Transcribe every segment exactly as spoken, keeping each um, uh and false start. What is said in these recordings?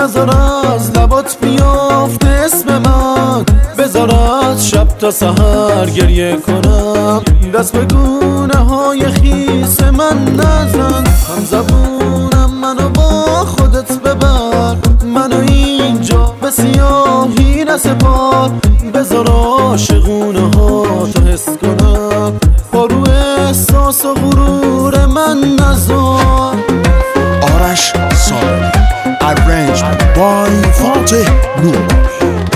نذار از لبات بیافته اسم من، بذار از شب تا سحر گریه کنم. دست به گونه های خیس من نزن، هم زبونم منو با خودت ببر. منو اینجا به سیاهی نسپار، بذار عاشقونه ها تو حس کنم. با رو احساس و غرور من نذار. آرش سالمی Arranged by فاتح نور.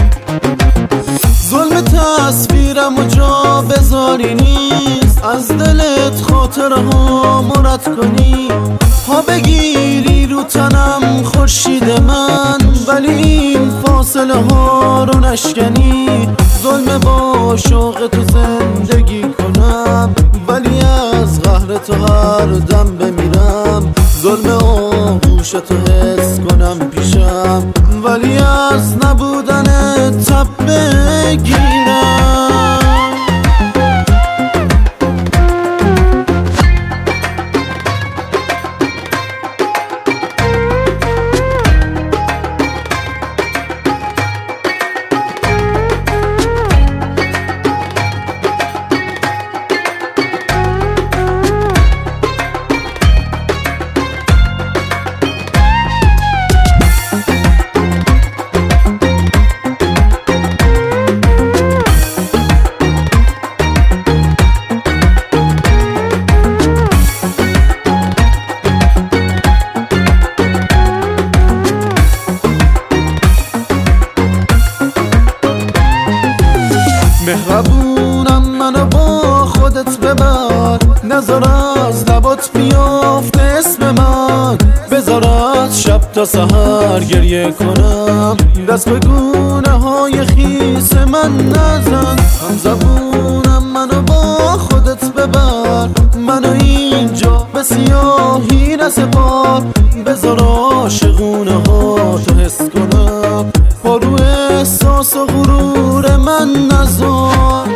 ظلم تصویرم و جا بذاری نیست، از دلت خاطره ها مرد کنی. ها بگیری رو تنم خورشید من، ولی این فاصله ها رو نشکنی. ظلم با شوق تو زندگی کنم، ولی از قهر تو هر دم بمیرم. ظلم آغوش تو حس کنم پیشم، ولی از نبودن تب بگیرم. مهربونم منو با خودت ببر، نذار از لبات بیافته اسم من، بذار از شب تا سحر گریه کنم. دست به گونه های خیس من نزن، هم زبونم منو با خودت ببر. منو اینجا به سیاهی نسپار، بذار عاشقونه ها تو حس کنم. با رو احساس و غرور من نذار.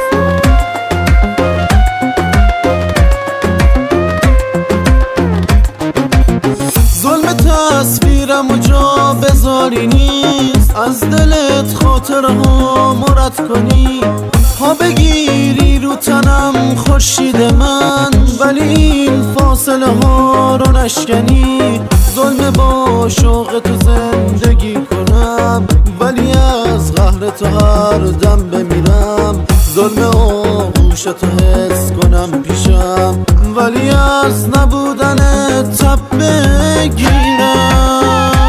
ظلم تصویرم و جا بذاری نیست، از دلت خاطره ها مرد کنی. ها بگیری رو تنم خورشید من، ولی این فاصله ها رو نشکنی. ظلم با شوق تو زندگی کنم، ولی از قهر تو هر دم بمیرم. ظلم آغوش تو حس کنم پیشم، ولی از نبودن تب بگیرم.